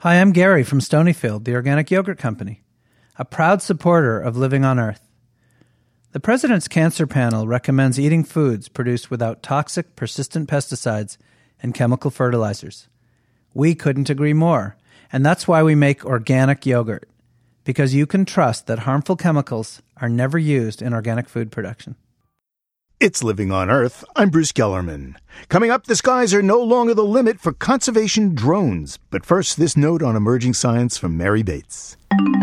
Hi, I'm Gary from Stonyfield, the organic yogurt company, a proud supporter of Living on Earth. The President's Cancer Panel recommends eating foods produced without toxic, persistent pesticides and chemical fertilizers. We couldn't agree more, and that's why we make organic yogurt, because you can trust that harmful chemicals are never used in organic food production. It's Living on Earth. I'm Bruce Gellerman. Coming up, the skies are no longer the limit for conservation drones. But first, this note on emerging science from Mary Bates.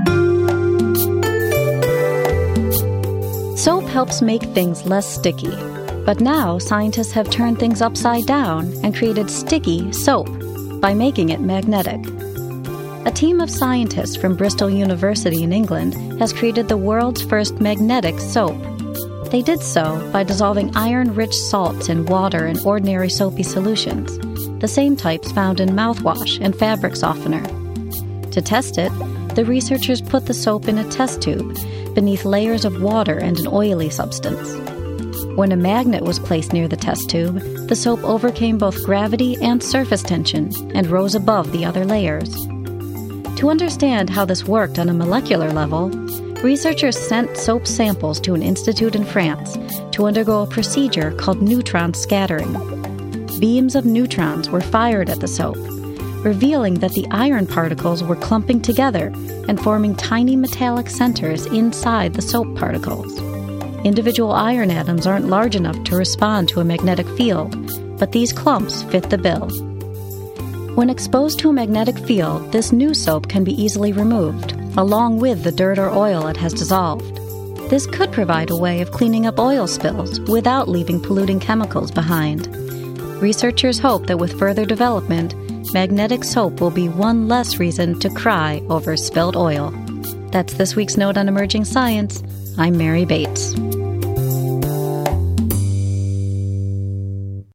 Soap helps make things less sticky. But now scientists have turned things upside down and created sticky soap by making it magnetic. A team of scientists from Bristol University in England has created the world's first magnetic soap. They did so by dissolving iron-rich salts in water and ordinary soapy solutions, the same types found in mouthwash and fabric softener. To test it, the researchers put the soap in a test tube beneath layers of water and an oily substance. When a magnet was placed near the test tube, the soap overcame both gravity and surface tension and rose above the other layers. To understand how this worked on a molecular level, researchers sent soap samples to an institute in France to undergo a procedure called neutron scattering. Beams of neutrons were fired at the soap, revealing that the iron particles were clumping together and forming tiny metallic centers inside the soap particles. Individual iron atoms aren't large enough to respond to a magnetic field, but these clumps fit the bill. When exposed to a magnetic field, this new soap can be easily removed, along with the dirt or oil it has dissolved. This could provide a way of cleaning up oil spills without leaving polluting chemicals behind. Researchers hope that with further development, magnetic soap will be one less reason to cry over spilled oil. That's this week's Note on Emerging Science. I'm Mary Bates.